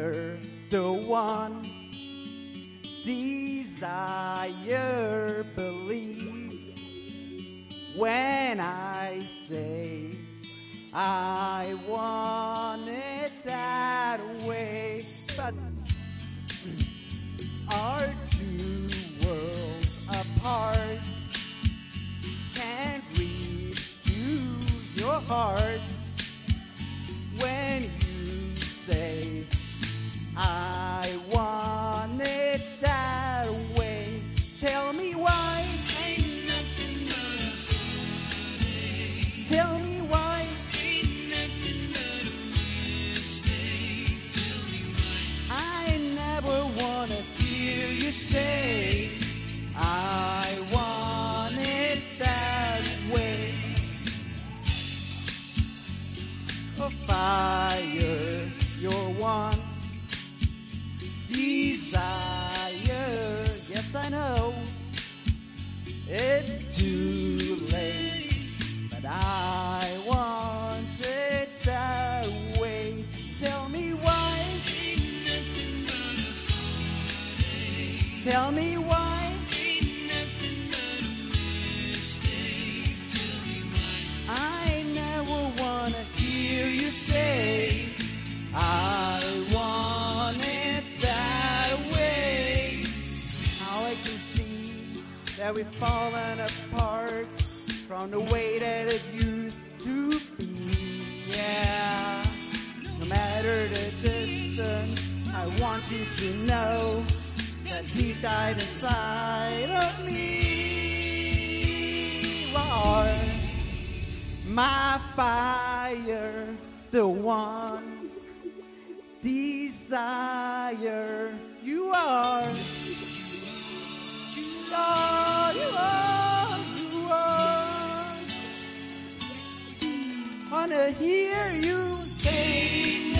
fire, the one desire, believe when I say I want it that way. But our two worlds apart can't reach to your heart when you say I want it that way. Tell me why. Ain't nothing but a heartache. Tell me why. Ain't nothing but a mistake. Tell me why. I never wanna hear you say I want it that way. A fire, you're one desire. Yes, I know it's too late, but I want it that way. Tell me why. Ain't nothing but a heartache. Tell me why. Ain't nothing but a mistake. Tell me why. I never wanna hear you say I want it that way. How I can see that we've fallen apart from the way that it used to be. Yeah, no matter the distance, I want you to know that he died inside of me. Lord, my fire, the one desire. You are. You are. You are. You are. Wanna hear you say.